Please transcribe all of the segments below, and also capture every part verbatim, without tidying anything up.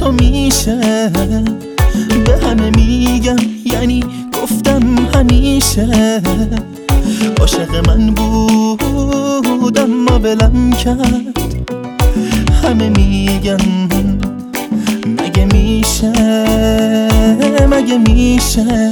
تو میشه. به همه میگم یعنی گفتم همیشه. عاشق من بود اما ولم کرد. همه میگن مگه میشه، مگه میشه.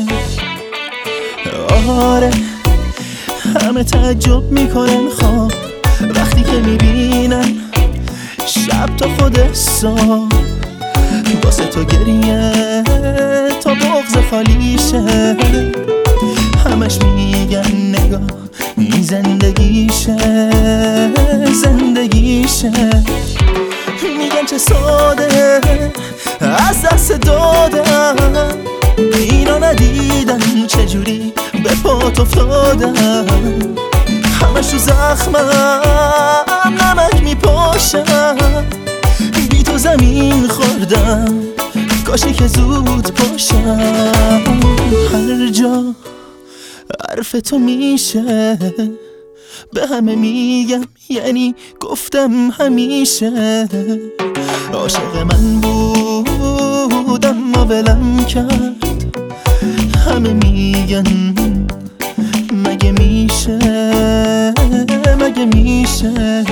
آره همه تعجب میکنن خواب وقتی که میبینن شب تا خود صبح واسه تو گریه تا بغض خالیشه. همش میگن نگاه این زندگیشه، زندگیشه. میگن چه ساده از دست دادم، اینا ندیدن چجوری به پات افتادم. همش تو زخمم نمک میپاشم، بی تو زمین خوردم کاشی که زود پاشم. هر جا حرف تو میشه. به همه میگم یعنی گفتم همیشه. عاشق من بود اما ولم کرد. همه میگن مگه میشه، مگه میشه.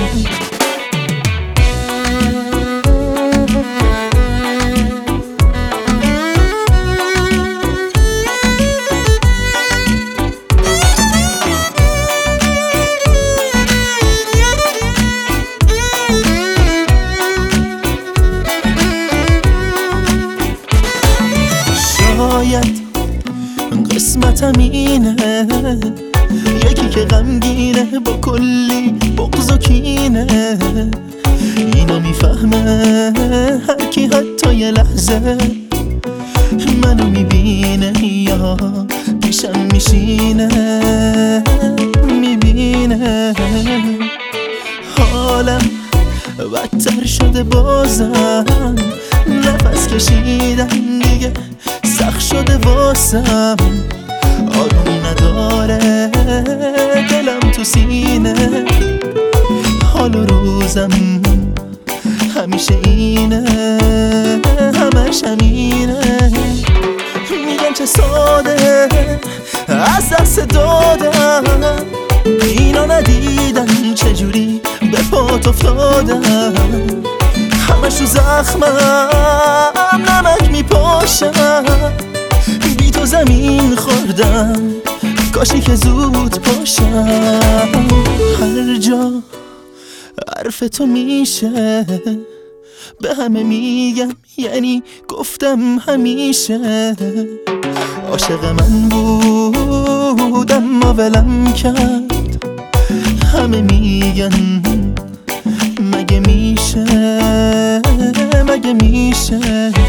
شاید قسمتم اینه، یکی که غمگینه با کلی بغض و کینه. اینو میفهمه هر کی حتی یه لحظه منو میبینه یا پیشم میشینه، میبینه. حالم بدتر شده بازم، نفس کشیدم دیگه سخت شده واسم. آرومی نداره دلم تو سینه، حال و روزم همیشه اینه، همش همینه. میگن چه ساده از دست دادم، اینا ندیدن چجوری به پات افتادم. همش تو زخمم نمک میپاشم، بی تو زمین خوردم کاشی که زود پاشم. هر جا حرف تو میشه. به همه میگم یعنی گفتم همیشه. عاشق من بود اما ولم کرد. همه میگن مگه میشه، مگه میشه.